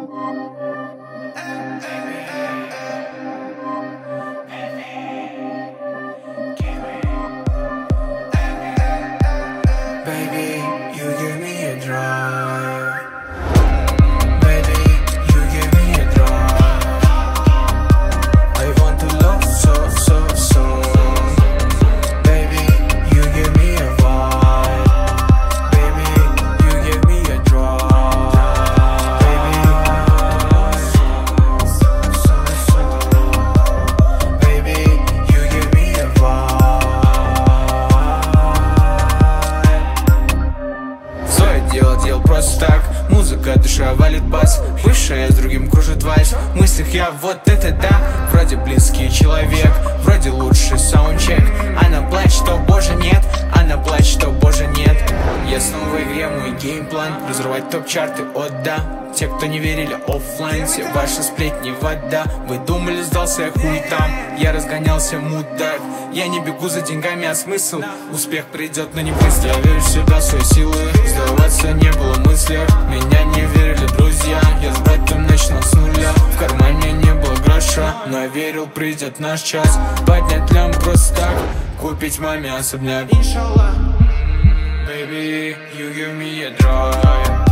Baby, you give me a drive. Baby, you give me a drive. I want to love so, so, so. Baby, you give me a vibe. Baby, you give me a drive. Baby, you give me a делал просто так. Музыка, душа валит бас. Бывшая с другим кружит вальс. В мыслях я вот это да. Вроде близкий человек, вроде лучший саундчек. Она плачет, что боже нет. Она плачет, что боже нет. Я снова в игре, мой геймплан разрывать топ-чарты, о да. Те, кто не верили оффлайн, все ваши сплетни вода. Вы думали, сдался я, хуй там. Я разгонялся, мудак. Я не бегу за деньгами, а смысл. Успех придет, но не быстро. Я верю в себя, в свои силы. Сдаваться не было мысли. Меня не верили друзья. Я с братом начинал с нуля. В кармане не было гроша, но я верил, придет наш час. Поднять лям просто так. Купить маме особняк. Иншаллах. Baby, you give me a drive.